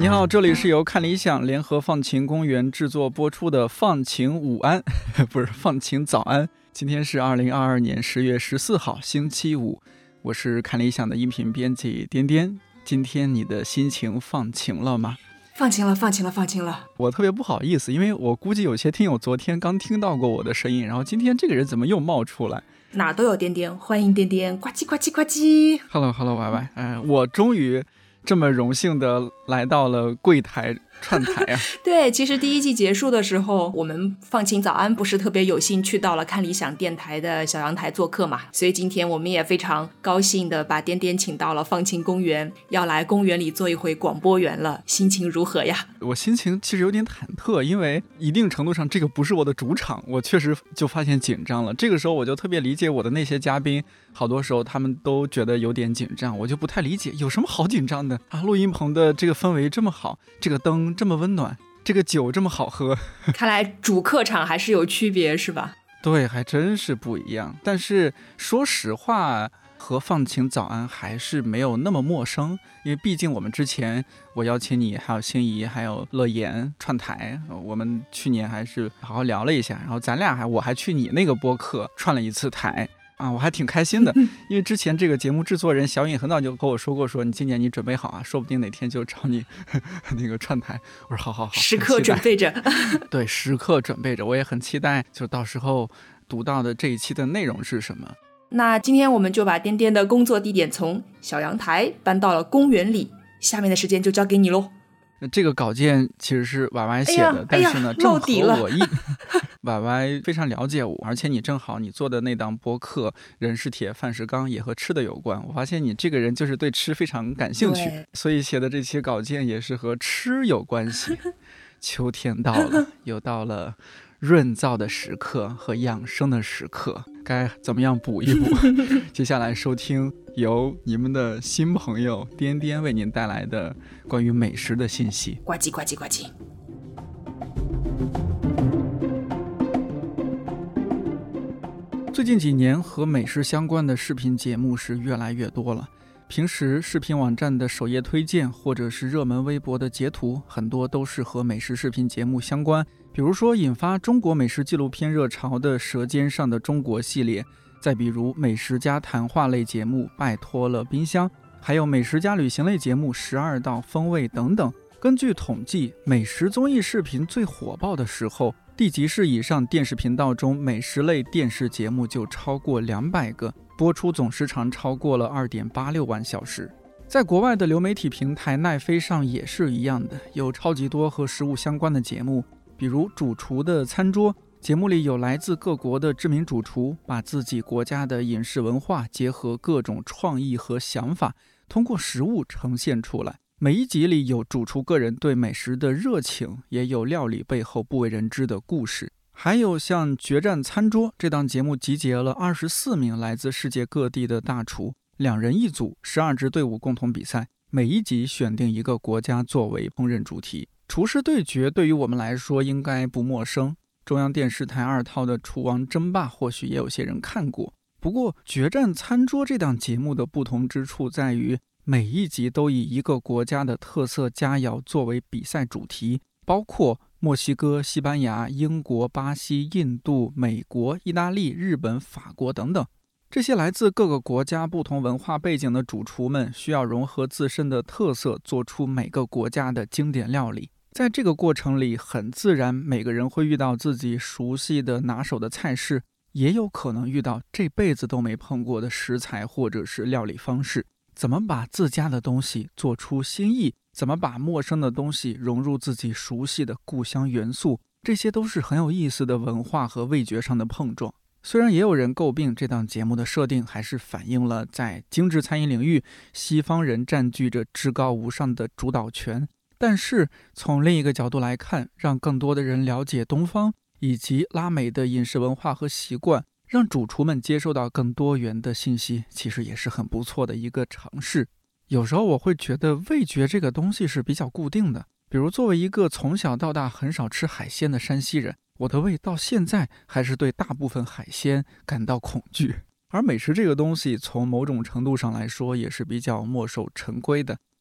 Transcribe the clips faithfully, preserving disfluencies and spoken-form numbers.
你好，这里是由看理想联合放晴公园制作播出的放晴午安不是放晴早安。今天是二零二二年十月十四号星期五，我是看理想的音频编辑颠颠。今天你的心情放晴了吗？ 放晴了放晴了放晴了。 我特别不好意思，因为我估计有些听友昨天刚听到过我的声音，然后今天这个人怎么又冒出来？ 哪都有颠颠，欢迎颠颠，呱唧呱唧呱唧。 Hello Hello Y Y， 哎，我终于这么荣幸的来到了柜台串台啊！ 对，其实第一季结束的时候，我们放晴早安不是特别有幸去到了看理想电台的小阳台做客嘛，所以今天我们也非常高兴的把颠颠请到了放晴公园，要来公园里做一回广播员了，心情如何呀？ 我心情其实有点忐忑，因为一定程度上这个不是我的主场，我确实就发现紧张了。这个时候我就特别理解我的那些嘉宾，好多时候他们都觉得有点紧张，我就不太理解有什么好紧张的啊！录音棚的这个氛围这么好，这个灯这么温暖，这个酒这么好喝， 看来主客场还是有区别是吧？ 对，还真是不一样。但是说实话，和放晴早安还是没有那么陌生，因为毕竟我们之前我邀请你还有心仪还有乐言串台，我们去年还是好好聊了一下，然后咱俩还我还去你那个播客串了一次台啊，我还挺开心的。因为之前这个节目制作人小颖很早就跟我说过，说你今年你准备好啊，说不定哪天就找你呵呵那个串台。我说好好好， 时刻准备着。 对，时刻准备着，我也很期待就到时候读到的这一期的内容是什么。 那今天我们就把颠颠的工作地点从小阳台搬到了公园里，下面的时间就交给你咯。 这个稿件其实是 Y Y 写的、哎、但是呢正合我意。Y Y 非常了解我，而且你正好你做的那档播客人是铁饭是钢也和吃的有关，我发现你这个人就是对吃非常感兴趣，所以写的这些稿件也是和吃有关系。秋天到了，又到了润燥的时刻和养生的时刻，该怎么样补一补？接下来收听由你们的新朋友颠颠为您带来的关于美食的信息。 呱唧呱唧呱唧。 最近几年和美食相关的视频节目是越来越多了，平时视频网站的首页推荐或者是热门微博的截图，很多都是和美食视频节目相关。比如说引发中国美食纪录片热潮的《舌尖上的中国》系列，再比如美食家谈话类节目《拜托了冰箱》，还有美食家旅行类节目《十二道风味》等等。根据统计，美食综艺视频最火爆的时候，地级市以上电视频道中美食类电视节目就超过两百个，播出总时长超过了 二点八六万小时。在国外的流媒体平台奈飞上也是一样的，有超级多和食物相关的节目，比如主厨的餐桌，节目里有来自各国的知名主厨，把自己国家的饮食文化结合各种创意和想法，通过食物呈现出来。每一集里有主厨个人对美食的热情，也有料理背后不为人知的故事。还有像决战餐桌这档节目，集结了二十四名来自世界各地的大厨，两人一组，十二支队伍共同比赛，每一集选定一个国家作为烹饪主题。厨师对决对于我们来说应该不陌生，中央电视台二套的厨王争霸或许也有些人看过。不过决战餐桌这档节目的不同之处在于，每一集都以一个国家的特色佳肴作为比赛主题，包括墨西哥、西班牙、英国、巴西、印度、美国、意大利、日本、法国等等。这些来自各个国家不同文化背景的主厨们需要融合自身的特色，做出每个国家的经典料理。在这个过程里，很自然每个人会遇到自己熟悉的拿手的菜式，也有可能遇到这辈子都没碰过的食材或者是料理方式。怎么把自家的东西做出新意，怎么把陌生的东西融入自己熟悉的故乡元素，这些都是很有意思的文化和味觉上的碰撞。虽然也有人诟病这档节目的设定还是反映了在精致餐饮领域西方人占据着至高无上的主导权，但是从另一个角度来看，让更多的人了解东方以及拉美的饮食文化和习惯，让主厨们接受到更多元的信息，其实也是很不错的一个尝试。有时候我会觉得味觉这个东西是比较固定的，比如作为一个从小到大很少吃海鲜的山西人，我的胃到现在还是对大部分海鲜感到恐惧。而美食这个东西从某种程度上来说也是比较墨守成规的，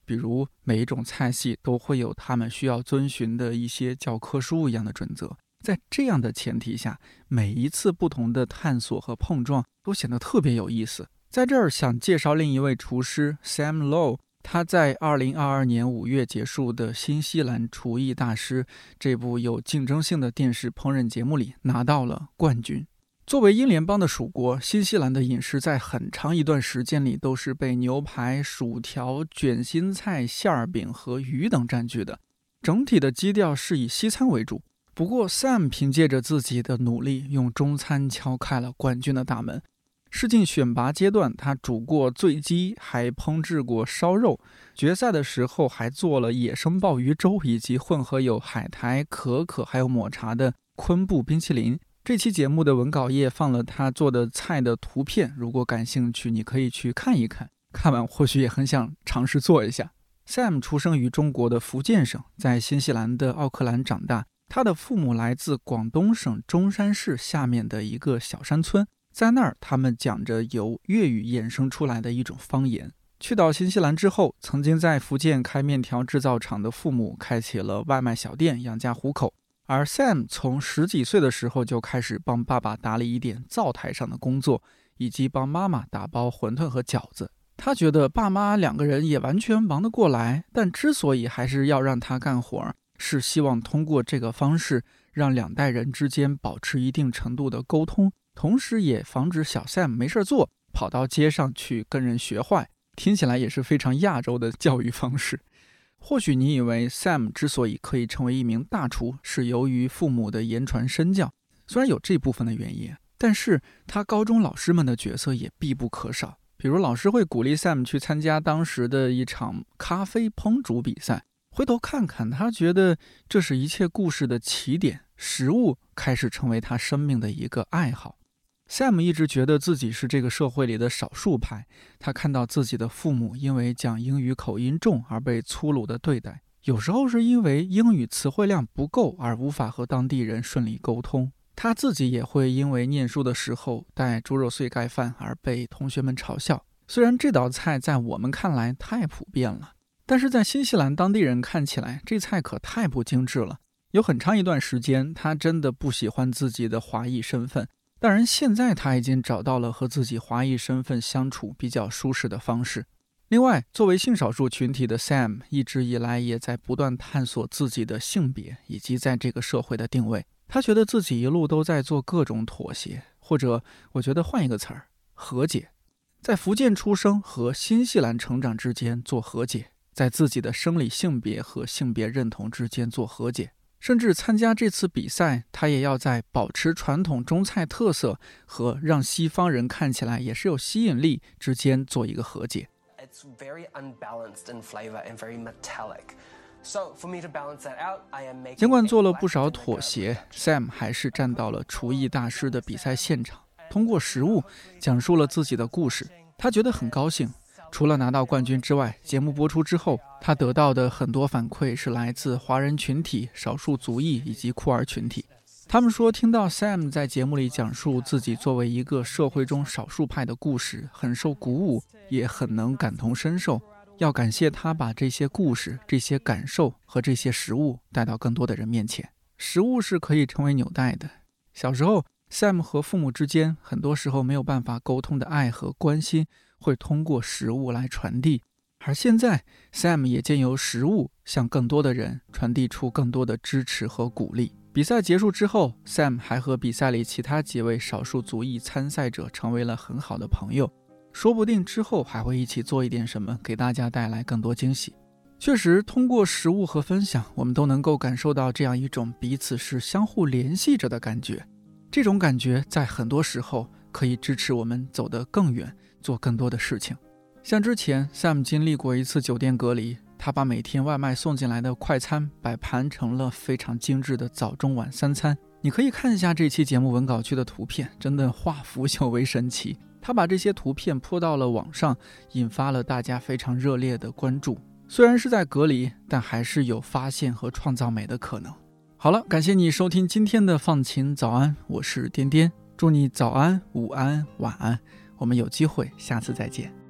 比如每一种菜系都会有他们需要遵循的一些教科书一样的准则。在这样的前提下，每一次不同的探索和碰撞都显得特别有意思。在这儿想介绍另一位厨师 Sam Low， 他在二零二二年五月结束的新西兰厨艺大师这部有竞争性的电视烹饪节目里拿到了冠军。作为英联邦的属国，新西兰的饮食在很长一段时间里都是被牛排、薯条、卷心菜、馅饼和鱼等占据的，整体的基调是以西餐为主。不过 Sam 凭借着自己的努力，用中餐敲开了冠军的大门。试镜选拔阶段，他煮过醉鸡，还烹制过烧肉，决赛的时候还做了野生鲍鱼粥，以及混合有海苔、可可还有抹茶的昆布冰淇淋。这期节目的文稿页放了他做的菜的图片，如果感兴趣你可以去看一看，看完或许也很想尝试做一下。 Sam 出生于中国的福建省，在新西兰的奥克兰长大。他的父母来自广东省中山市下面的一个小山村，在那儿他们讲着由粤语衍生出来的一种方言。去到新西兰之后，曾经在福建开面条制造厂的父母开启了外卖小店养家糊口，而 Sam 从十几岁的时候就开始帮爸爸打理一点灶台上的工作，以及帮妈妈打包馄饨和饺子。他觉得爸妈两个人也完全忙得过来，但之所以还是要让他干活，是希望通过这个方式让两代人之间保持一定程度的沟通，同时也防止小 Sam 没事做跑到街上去跟人学坏。听起来也是非常亚洲的教育方式。或许你以为 Sam 之所以可以成为一名大厨是由于父母的言传身教，虽然有这部分的原因，但是他高中老师们的角色也必不可少。比如老师会鼓励 Sam 去参加当时的一场咖啡烹煮比赛，回头看看，他觉得这是一切故事的起点，食物开始成为他生命的一个爱好。Sam 一直觉得自己是这个社会里的少数派，他看到自己的父母因为讲英语口音重而被粗鲁的对待，有时候是因为英语词汇量不够而无法和当地人顺利沟通。他自己也会因为念书的时候带猪肉碎盖饭而被同学们嘲笑。虽然这道菜在我们看来太普遍了，但是在新西兰当地人看起来，这菜可太不精致了。有很长一段时间，他真的不喜欢自己的华裔身份。当然，现在他已经找到了和自己华裔身份相处比较舒适的方式。另外，作为性少数群体的 Sam 一直以来也在不断探索自己的性别以及在这个社会的定位。他觉得自己一路都在做各种妥协，或者我觉得换一个词儿，和解。在福建出生和新西兰成长之间做和解，在自己的生理性别和性别认同之间做和解。甚至参加这次比赛，他也要在保持传统中菜特色和让西方人看起来也是有吸引力之间做一个和解。 It's very unbalanced in flavor and very metallic. So for me to balance that out, I am making. 尽管做了不少妥协， Sam 还是站到了厨艺大师的比赛现场，通过食物讲述了自己的故事。他觉得很高兴。除了拿到冠军之外，节目播出之后，他得到的很多反馈是来自华人群体、少数族裔以及酷儿群体。他们说听到 Sam 在节目里讲述自己作为一个社会中少数派的故事，很受鼓舞，也很能感同身受。要感谢他把这些故事、这些感受和这些食物带到更多的人面前。食物是可以成为纽带的。小时候 Sam 和父母之间很多时候没有办法沟通的爱和关心会通过食物来传递，而现在 Sam 也借由食物向更多的人传递出更多的支持和鼓励。比赛结束之后， Sam 还和比赛里其他几位少数族裔参赛者成为了很好的朋友，说不定之后还会一起做一点什么，给大家带来更多惊喜。确实，通过食物和分享，我们都能够感受到这样一种彼此是相互联系着的感觉。这种感觉在很多时候可以支持我们走得更远，做更多的事情。像之前 Sam 经历过一次酒店隔离，他把每天外卖送进来的快餐摆盘成了非常精致的早中晚三餐。你可以看一下这期节目文稿区的图片，真的化腐朽为神奇。他把这些图片泼到了网上，引发了大家非常热烈的关注。虽然是在隔离，但还是有发现和创造美的可能。好了，感谢你收听今天的放晴早安，我是颠颠，祝你早安、午安、晚安，我们有机会下次再见。